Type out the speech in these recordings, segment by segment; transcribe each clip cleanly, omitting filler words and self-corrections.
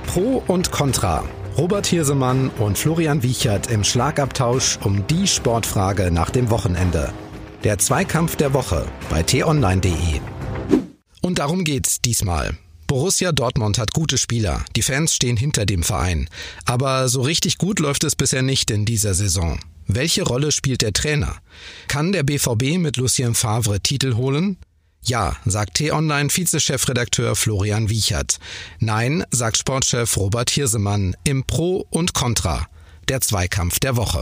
Pro und Contra. Robert Hirsemann und Florian Wiechert im Schlagabtausch um die Sportfrage nach dem Wochenende. Der Zweikampf der Woche bei t-online.de. Und darum geht's diesmal. Borussia Dortmund hat gute Spieler, die Fans stehen hinter dem Verein. Aber so richtig gut läuft es bisher nicht in dieser Saison. Welche Rolle spielt der Trainer? Kann der BVB mit Lucien Favre Titel holen? Ja, sagt T-Online-Vizechefredakteur Florian Wiechert. Nein, sagt Sportchef Robert Hirsemann im Pro und Contra. Der Zweikampf der Woche.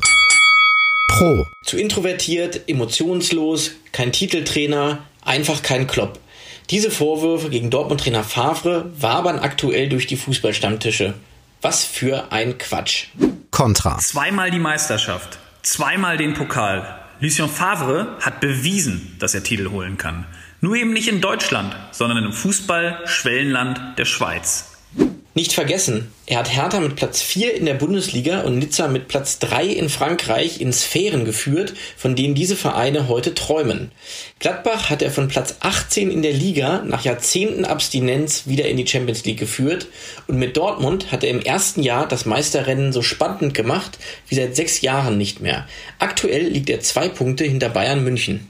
Pro. Zu introvertiert, emotionslos, kein Titeltrainer, einfach kein Klopp. Diese Vorwürfe gegen Dortmund-Trainer Favre wabern aktuell durch die Fußballstammtische. Was für ein Quatsch. Contra. Zweimal die Meisterschaft, zweimal den Pokal. Lucien Favre hat bewiesen, dass er Titel holen kann. Nur eben nicht in Deutschland, sondern im Fußball-Schwellenland der Schweiz. Nicht vergessen, er hat Hertha mit Platz 4 in der Bundesliga und Nizza mit Platz 3 in Frankreich in Sphären geführt, von denen diese Vereine heute träumen. Gladbach hat er von Platz 18 in der Liga nach Jahrzehnten Abstinenz wieder in die Champions League geführt und mit Dortmund hat er im ersten Jahr das Meisterrennen so spannend gemacht wie seit 6 Jahren nicht mehr. Aktuell liegt er 2 Punkte hinter Bayern München.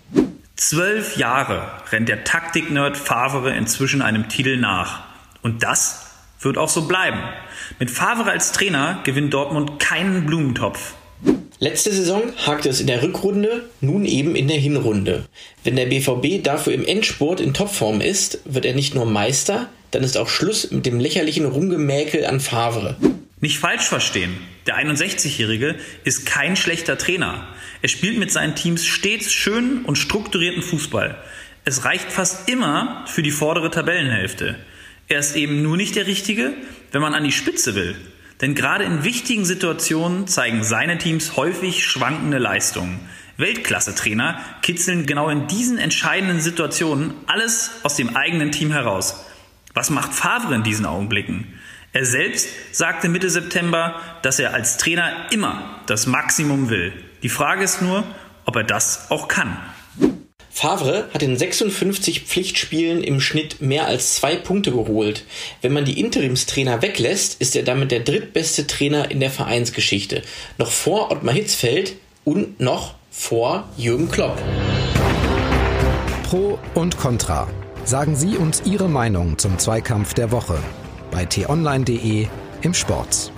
12 Jahre rennt der Taktik-Nerd Favre inzwischen einem Titel nach. Und das wird auch so bleiben. Mit Favre als Trainer gewinnt Dortmund keinen Blumentopf. Letzte Saison hakte es in der Rückrunde, nun eben in der Hinrunde. Wenn der BVB dafür im Endspurt in Topform ist, wird er nicht nur Meister, dann ist auch Schluss mit dem lächerlichen Rumgemäkel an Favre. Nicht falsch verstehen, der 61-Jährige ist kein schlechter Trainer. Er spielt mit seinen Teams stets schönen und strukturierten Fußball. Es reicht fast immer für die vordere Tabellenhälfte. Er ist eben nur nicht der Richtige, wenn man an die Spitze will. Denn gerade in wichtigen Situationen zeigen seine Teams häufig schwankende Leistungen. Weltklasse-Trainer kitzeln genau in diesen entscheidenden Situationen alles aus dem eigenen Team heraus. Was macht Favre in diesen Augenblicken? Er selbst sagte Mitte September, dass er als Trainer immer das Maximum will. Die Frage ist nur, ob er das auch kann. Favre hat in 56 Pflichtspielen im Schnitt mehr als 2 Punkte geholt. Wenn man die Interimstrainer weglässt, ist er damit der drittbeste Trainer in der Vereinsgeschichte. Noch vor Ottmar Hitzfeld und noch vor Jürgen Klopp. Pro und Contra. Sagen Sie uns Ihre Meinung zum Zweikampf der Woche bei t-online.de im Sport.